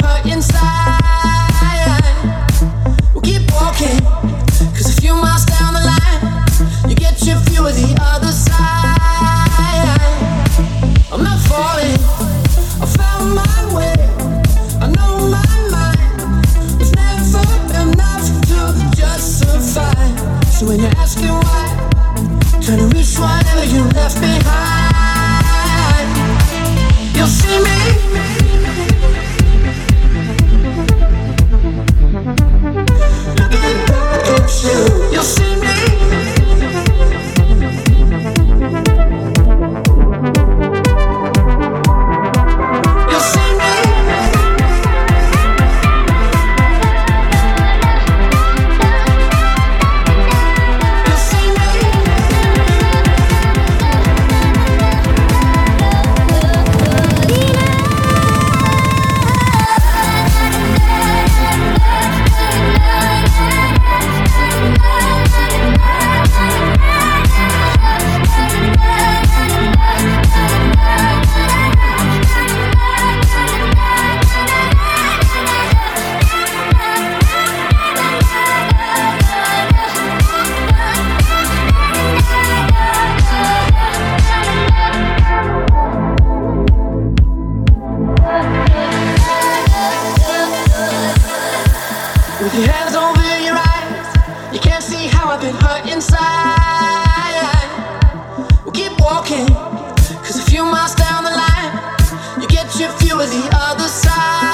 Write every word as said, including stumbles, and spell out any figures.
hurt inside. We'll keep walking, 'cause a few miles down the line, you get your view of the other side. I'm not falling, I found my way. I know my mind was never enough to just survive. So when you're asking why, try to reach whatever you left behind. You'll see me. Looking back at you, you'll see me. You'll see me. You'll see me. With your hands over your eyes, you can't see how I've been hurt inside. We'll keep walking, 'cause a few miles down the line, you get your view of the other side.